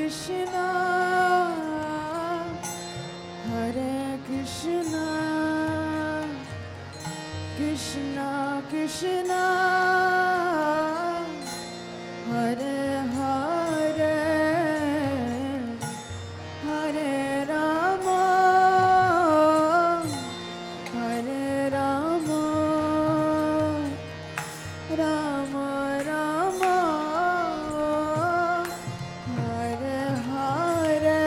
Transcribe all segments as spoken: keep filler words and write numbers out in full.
Krishna, Hare Krishna, Krishna Krishna, Hare Hare, Hare Rama, Hare Rama, Rama Rama, Hare Hare.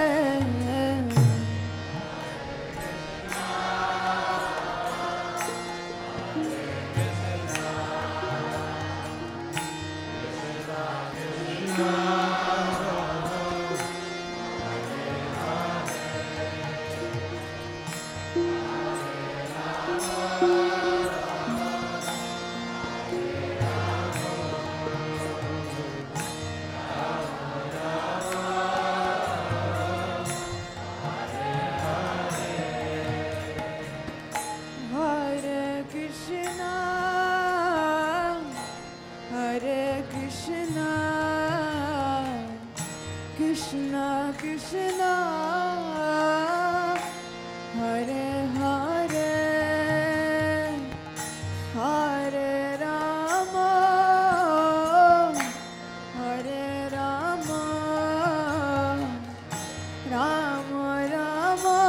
Hare Krishna, Hare Krishna, Krishna Krishna, Hare Hare, Hare Rama, Hare Rama, Rama Rama,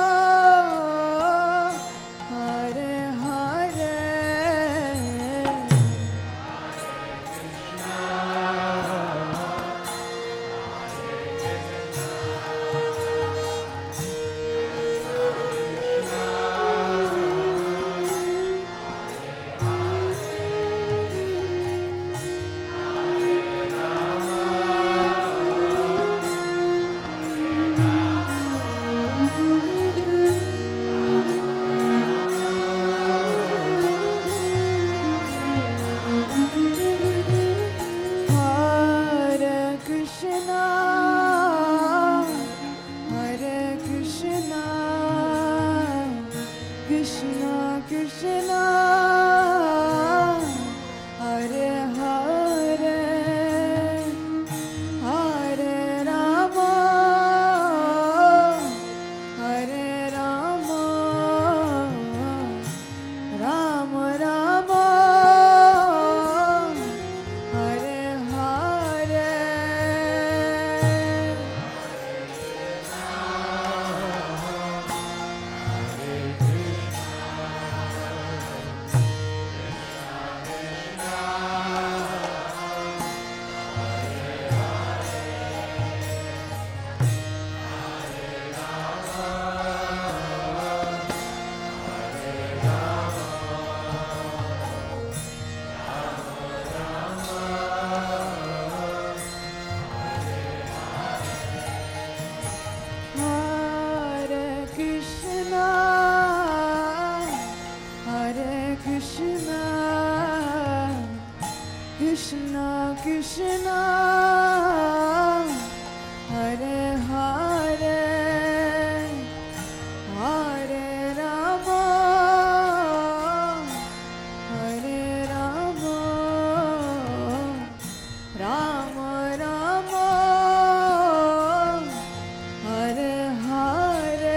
Hare Hare. Hare Krishna, Hare Krishna, Krishna Krishna, Hare Hare, Hare Rama, Hare Rama, Rama Rama, Hare Hare. Hare Krishna, Hare Krishna, Krishna Krishna, Hare Hare, Hare Rama, Hare Rama, Rama Rama, Hare Hare.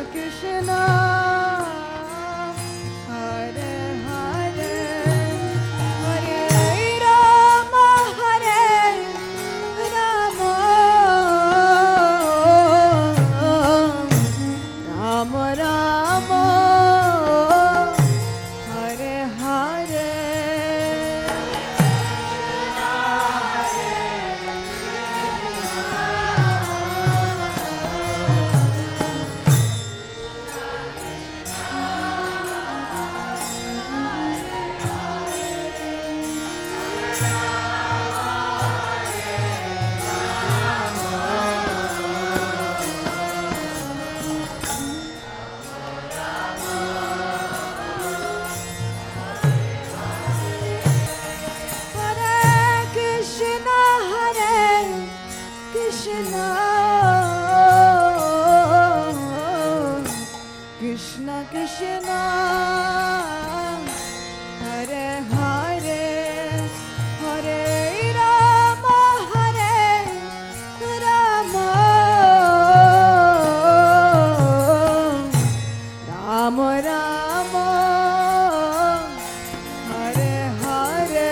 Krishna, Hare Hare, Hare Rama, Hare Rama, Rama Rama, Hare Hare. Krishna Krishna, Hare Hare, Hare Rama, Hare Rama, Rama Rama, Hare Hare.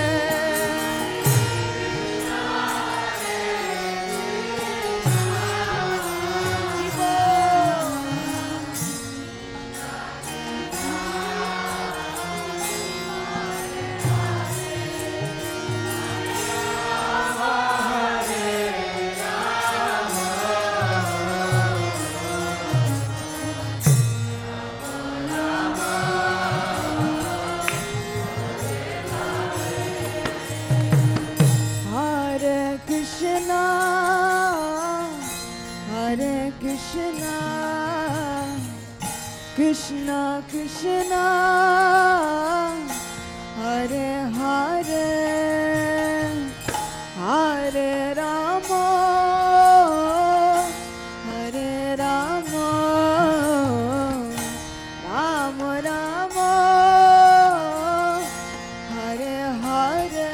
Hare Krishna, Hare Krishna, Krishna Krishna, Hare Hare, Hare Rama, Hare Rama, Rama Rama, Hare Hare.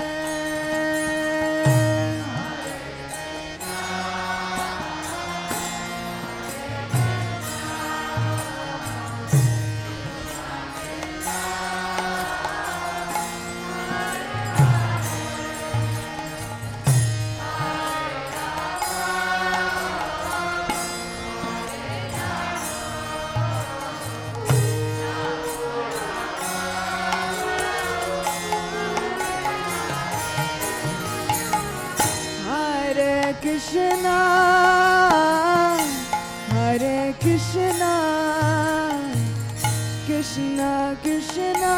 Hare Krishna, Hare Krishna, Krishna Krishna,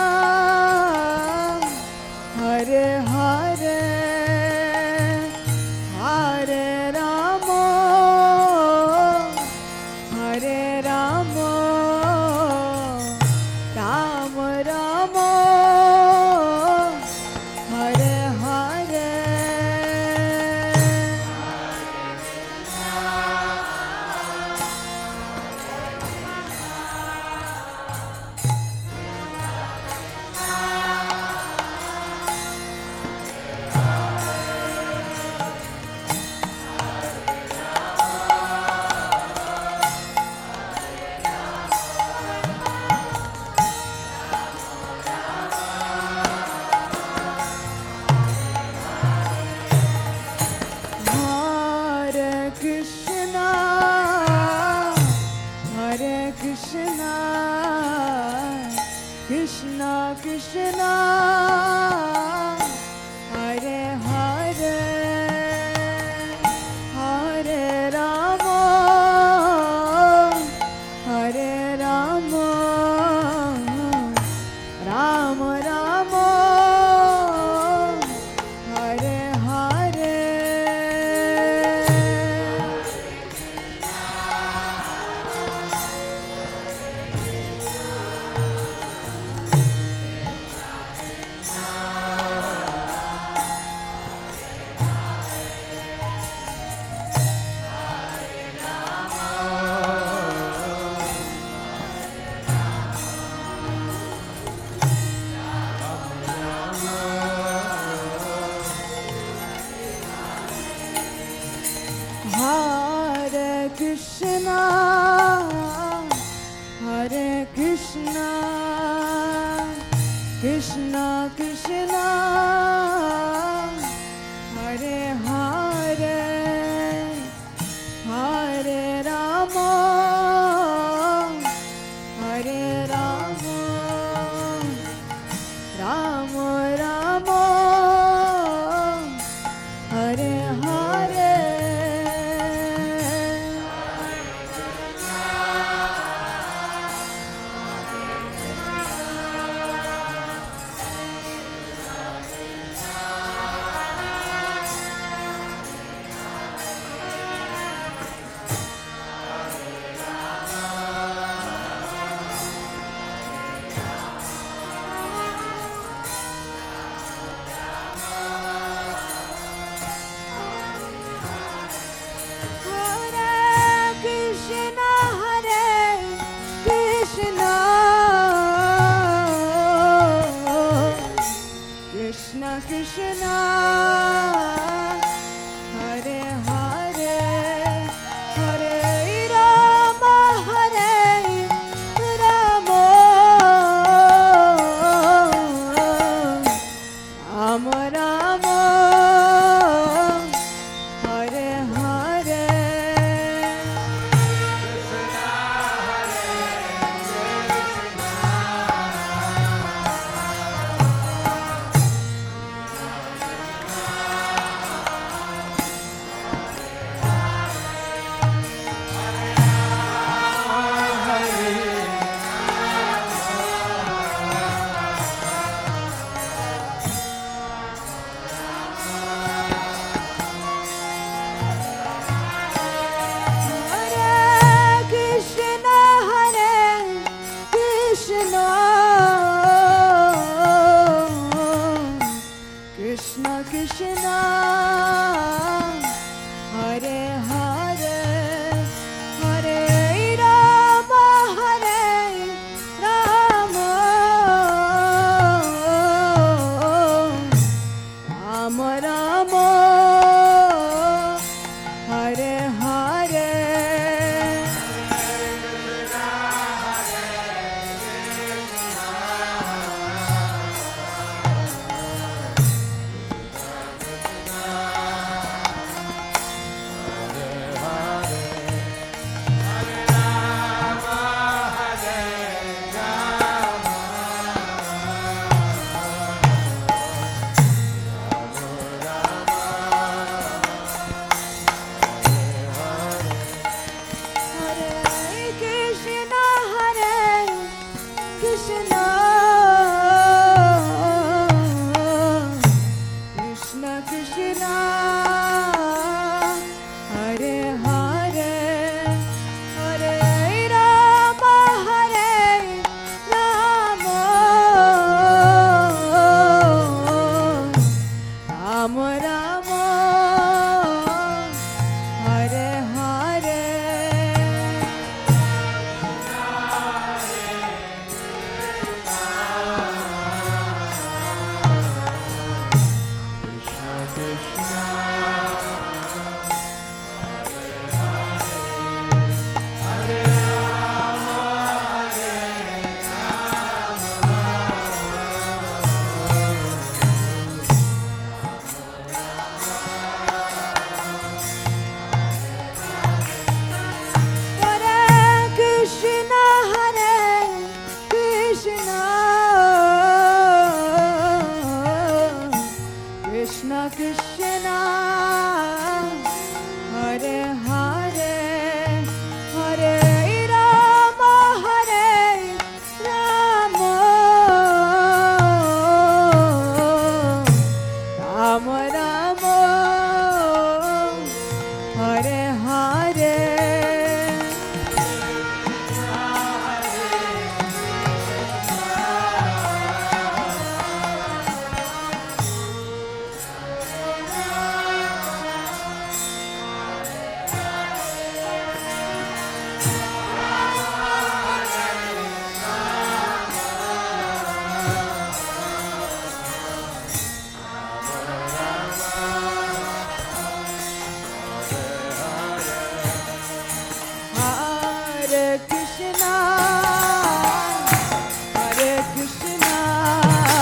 Hare Hare, Hare Rama, Hare Rama, Rama Rama, Hare Hare. Hare Krishna, Hare Krishna, Krishna Krishna, Hare Hare, Hare Rama, Hare Rama, Rama Rama, Hare Hare. Krishna Krishna Hare Hare Hare Rama Hare Rama Rama Rama Hare Hare Krishna Krishna Hare Hare Hare Rama Hare Rama Rama Rama Hare Hare Krishna Krishna Hare Hare Hare Rama Hare Rama Rama Rama Hare Hare Krishna Krishna Hare Hare Hare Rama Hare Rama Rama Rama Hare Hare Hare Krishna, Hare Krishna.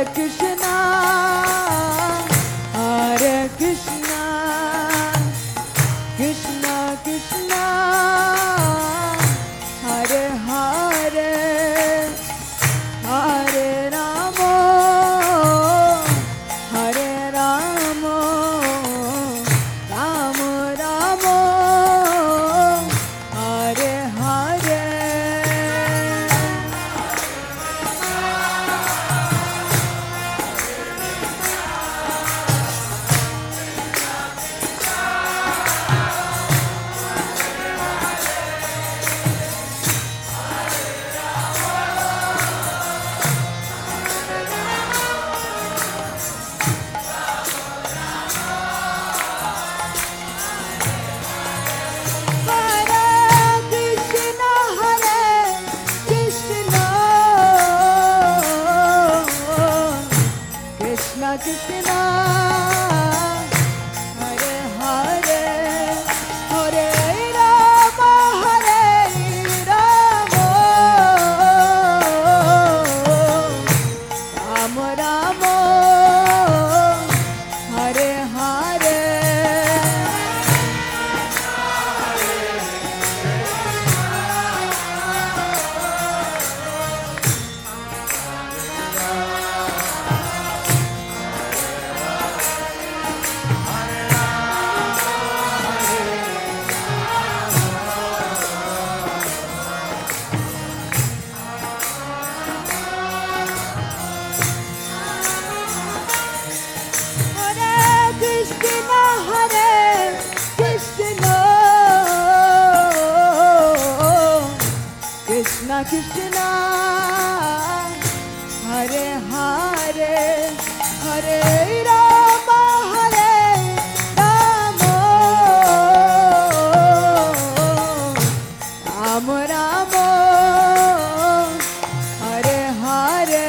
Krishna, Hare Krishna, Krishna Krishna, Hare Hare, Hare Rama, Hare Rama, Rama Rama, Hare Hare. Krishna, Hare Hare, Hare Rama, Hare Rama, Rama Rama, Hare Hare. Krishna Krishna, Hare Hare, Hare Rama, Hare Rama, Rama Rama, Hare Hare.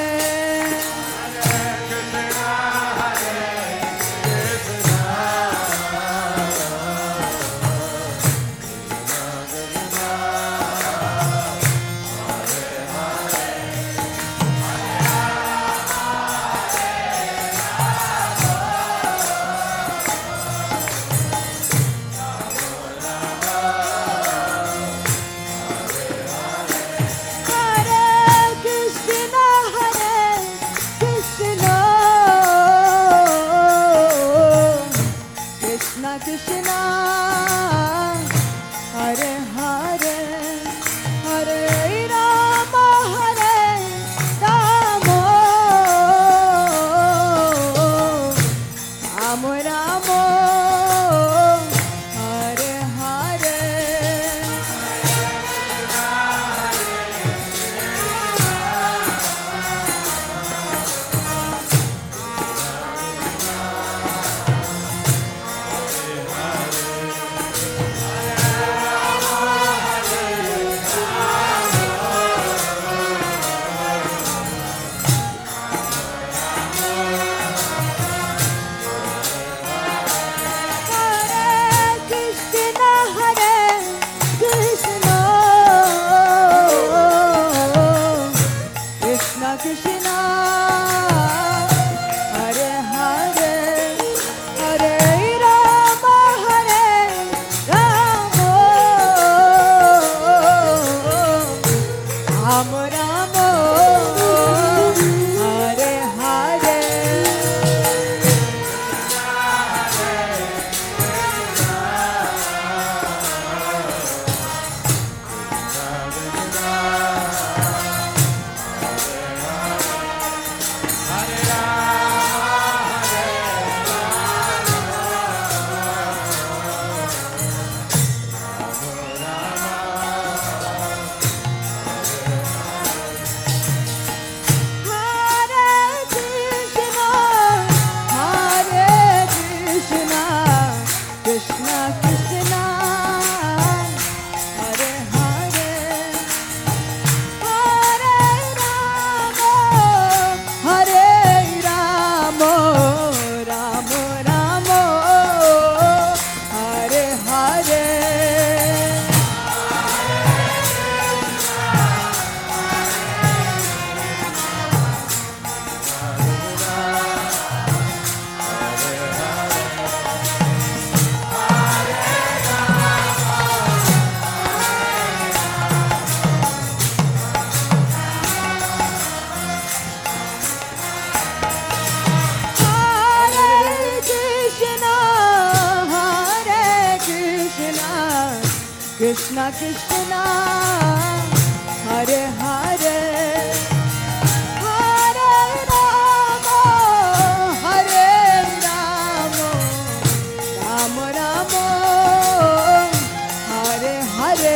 Krishna Krishna, Hare Hare, Hare Rama, Hare Rama, Rama Rama, Hare Hare. Krishna, Hare Hare, Hare Rama, Hare Rama, Rama Rama, Hare Hare. Hare Krishna Krishna Hare Hare Hare Rama Hare Rama Rama Rama Hare Hare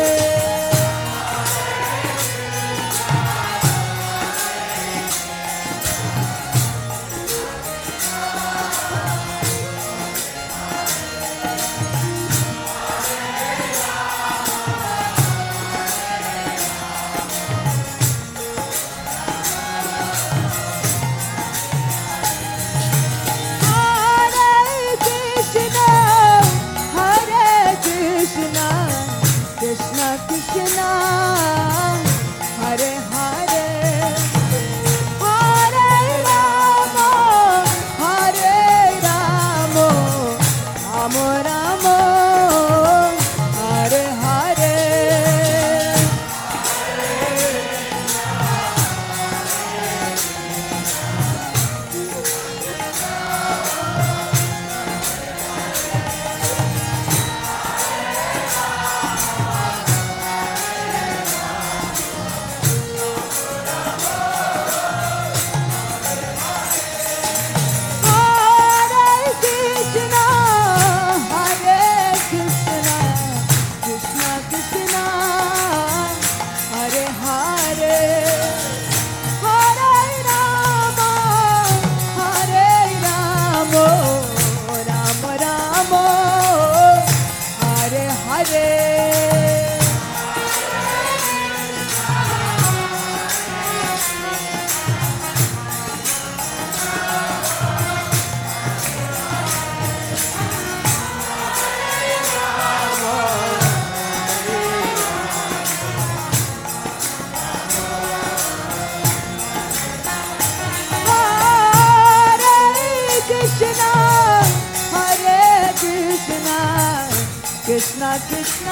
Krishna Krishna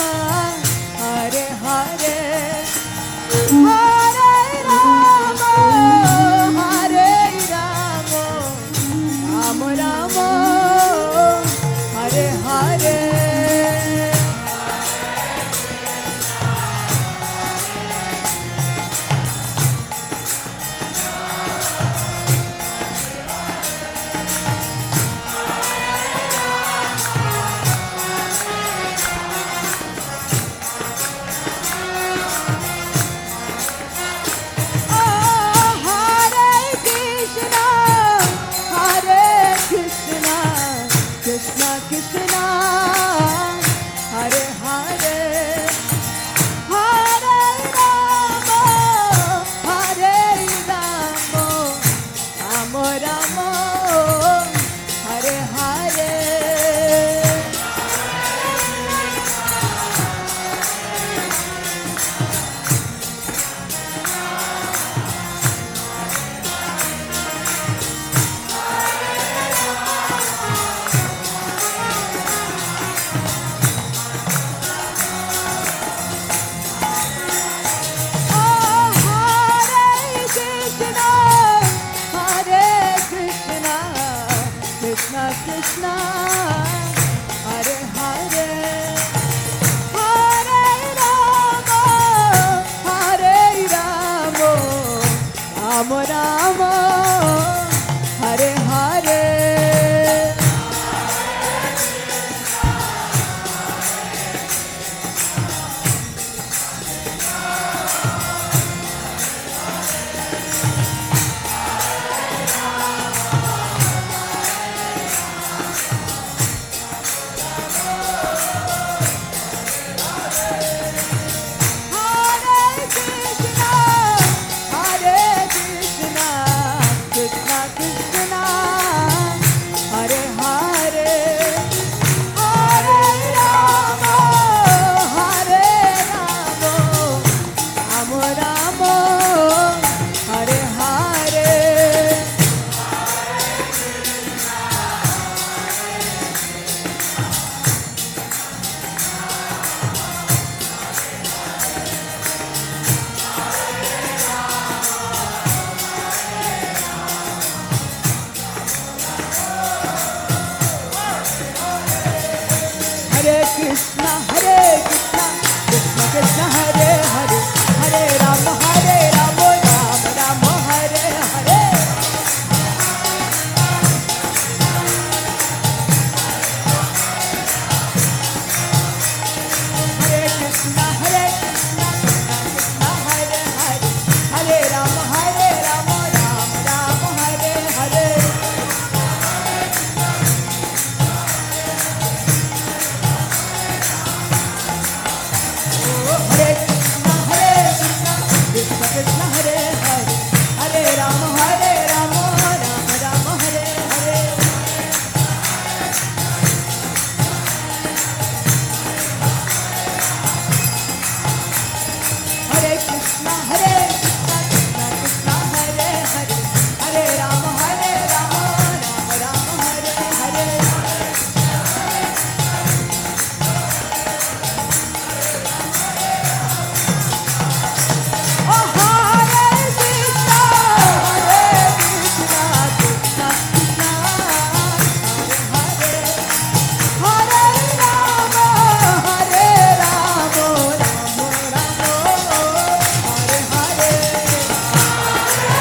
Hare Hare Hare Rama Hare Rama Rama Rama Hare Hare Krishna Hare Hare Hare Ram Hare Ram Ram Ram Hare Hare Hare Krishna Hare Krishna Krishna Hare Hare Hare Ram Hare Ram Ram Ram Hare Hare Hare Krishna Hare Krishna Krishna Krishna Hare Hare Hare Ram Hare Ram Ram Ram Hare Hare Hare Krishna Hare Krishna Krishna Krishna Hare Hare Hare Ram Hare Ram Ram Ram Hare Hare Oh Hare Krishna Hare Krishna Krishna Krishna Hare Hare Hare Rama Hare Rama Rama Rama Hare Hare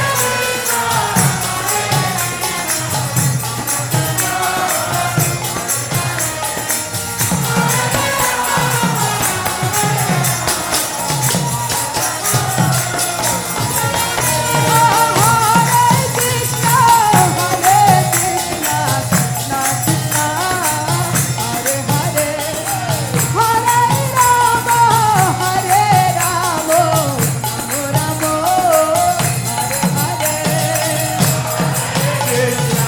Hare Krishna Hare Krishna Krishna Krishna Hare Hare Hare Rama Hare Rama Rama Rama Hare Hare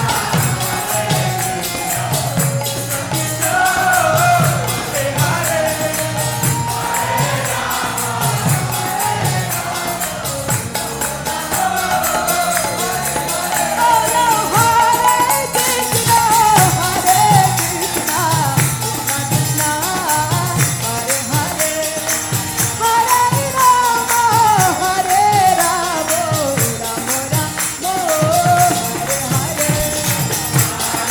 Hare Krishna Hare Krishna Krishna Krishna Hare Hare Hare Rama Hare Rama Rama Rama Hare Hare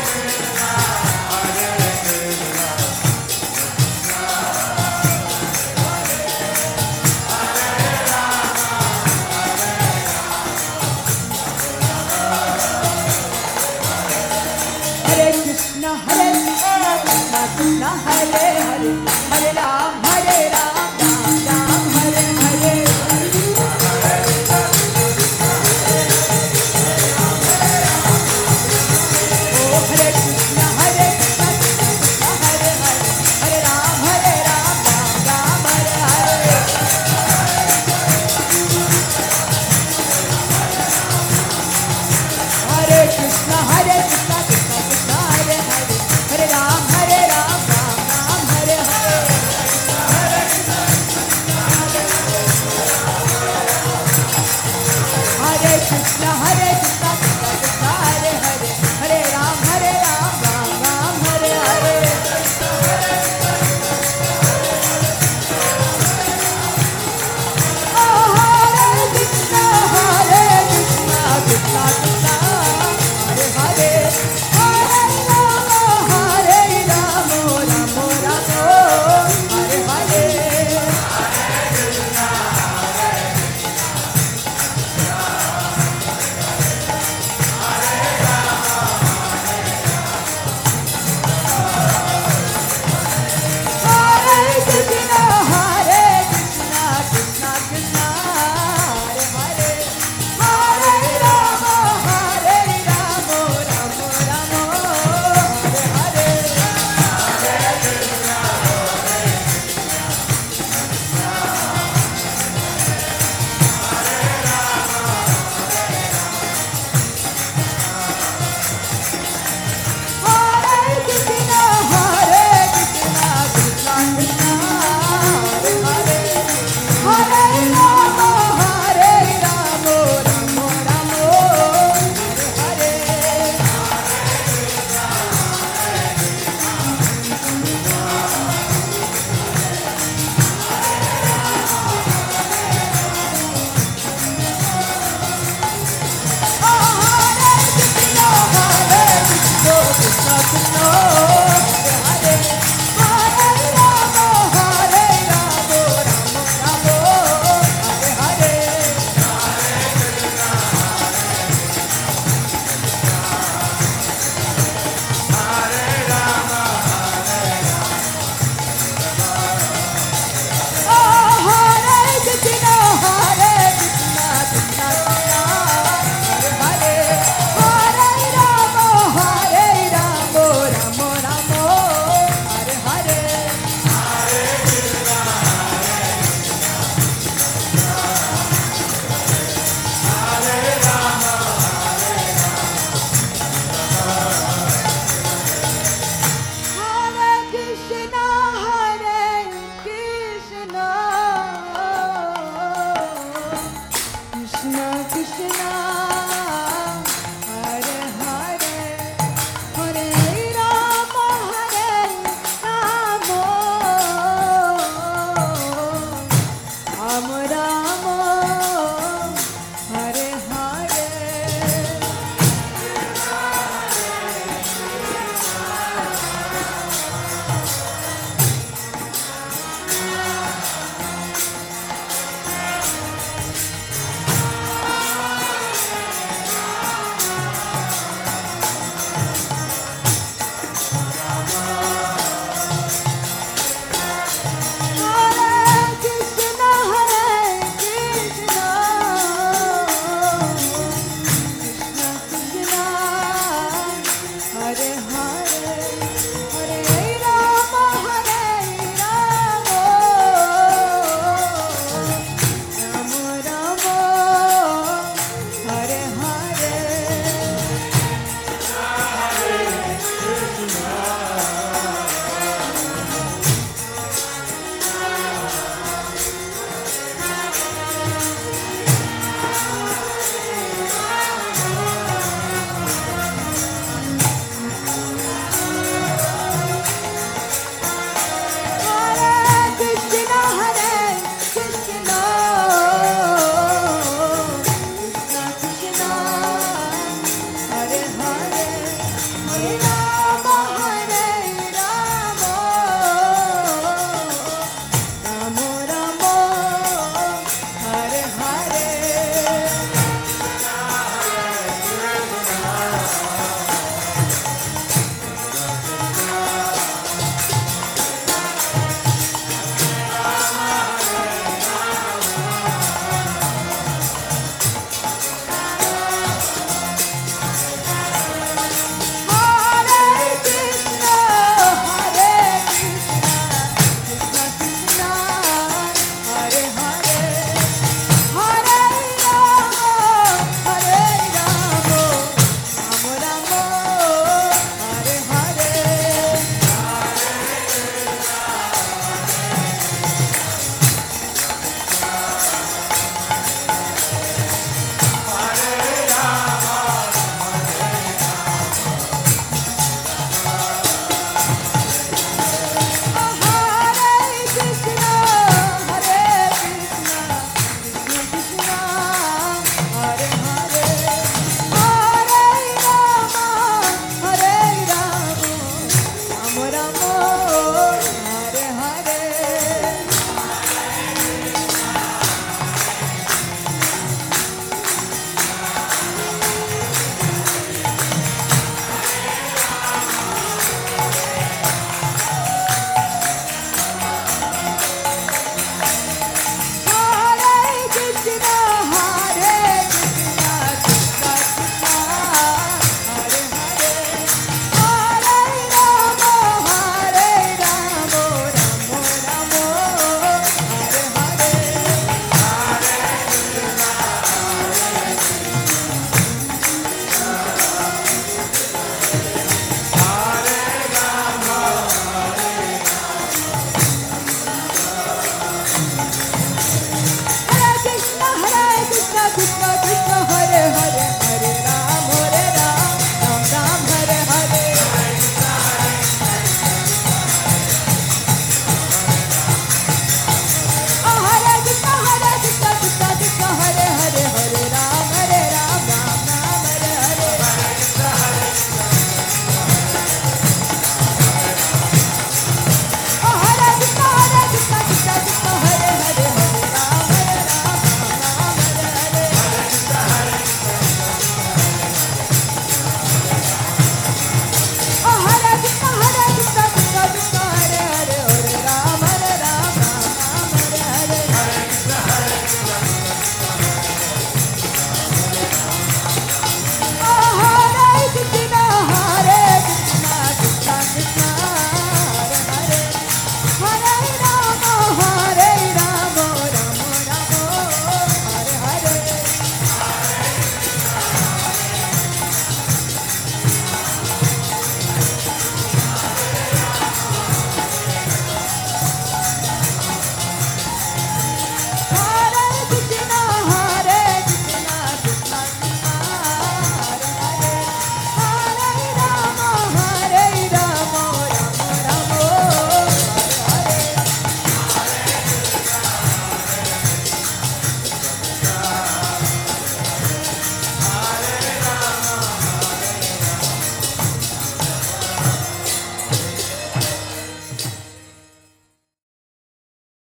Hare Krishna Hare Krishna Krishna Krishna Hare Hare Hare Ram Hare Ram Ram Ram Hare Hare Oh Hare Krishna Hare Krishna Krishna Krishna Hare Hare Hare Ram Hare Ram Ram Ram Hare Hare Hare Krishna Hare Krishna Krishna Krishna Hare Hare Hare Ram Hare Ram Ram Ram Hare Hare Hare Krishna Hare Krishna Krishna Krishna Hare Hare Hare Ram Hare Ram Ram Ram Hare Hare Oh Hare Krishna Hare Krishna Krishna Krishna